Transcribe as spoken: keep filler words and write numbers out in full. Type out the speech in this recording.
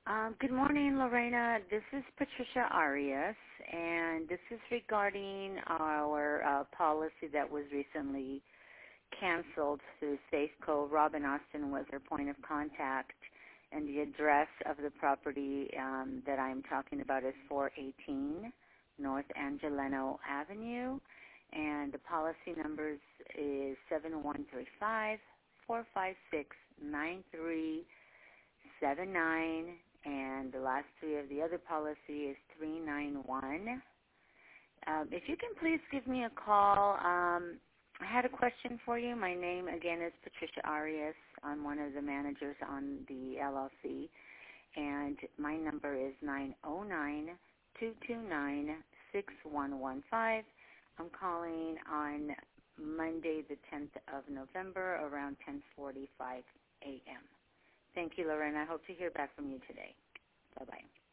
Um, good morning, Lorena. This is Patricia Arias, and this is regarding our uh, policy that was recently canceled through Safeco. Robin Austin was our point of contact, and the address of the property um, that I'm talking about is four eighteen North Angeleno Avenue, and the policy numbers is seven one three five, four five six, nine three seven nine, and the last three of the other policy is three nine one. Um, if you can please give me a call. Um, I had a question for you. My name, again, is Patricia Arias. I'm one of the managers on the L L C, and my number is nine oh nine, two two nine, six one one five. I'm calling on Monday the tenth of November around ten forty-five a m Thank you, Lorena. I hope to hear back from you today. Bye-bye.